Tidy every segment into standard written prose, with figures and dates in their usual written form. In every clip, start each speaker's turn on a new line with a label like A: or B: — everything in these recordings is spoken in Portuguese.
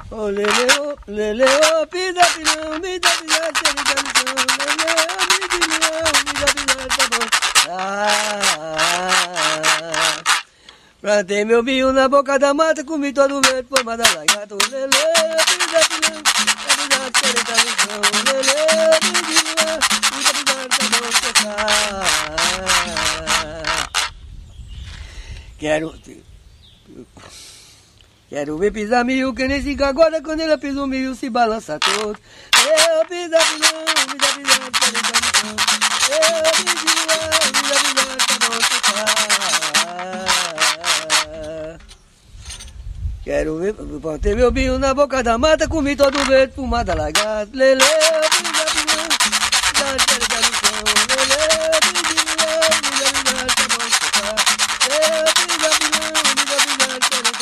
A: Ô lele, ô, pisa, pilão, me dá pisa, se me dá missão. Lele, ô, pilão, me dá pisa, tá bom. Plantei meu vinho na boca da mata, comi todo o vento, pomada da gata. Ô lele, ô, pisa, pilão, me dá pisa, se me dá missão. Lele, ô, pilão, me dá pisa, tá bom, Quero ver pisar milho, que nem fica agora, quando ela pisa o milho se balança todo. Eu pisa pilão, me dá pisar, tá bom, eu pisa, me dá pisar, tá bom, quero ver, plantei meu vinho na boca da mata, comi todo o vento, fumada lagarta. Lele, eu pisa pilão, dá tela da missão. Lele, eu pisa pilão, me dá pisar, tá bom, eu pisa pilão, me dá pisar, tá bom,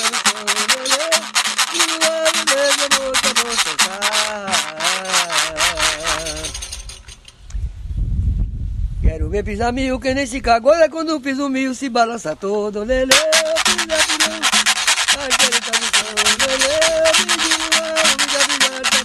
A: quero ver pisar milho, que nem fica agora, quando piso o milho se balança todo. Lele, pisa pilão, ai, quero tá no chão. Lele, pisa pilão, me dá pisar, tá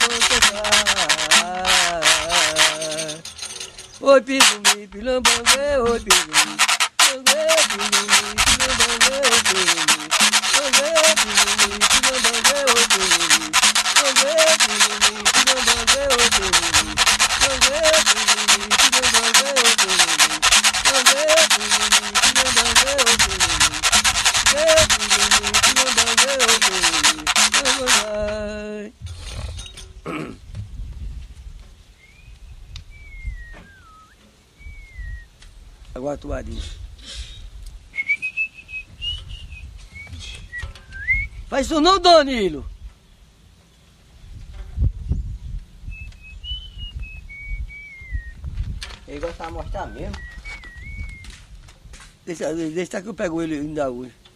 A: bom, oi, piso milho, pilão, bangue, oi, piso milho, bangue, piso milho, pilão, bangue, oi, piso milho, bangue, piso milho, pilão, bangue, oi, piso milho, bangue, piso milho, pilão, bangue, oi, piso milho, bangue, piso milho, pilão, bangue, oi, piso milho. Agora atuadinho. Faz isso não, Danilo.
B: Ele gostava de mostrar mesmo.
A: Deixa que eu pego ele ainda hoje.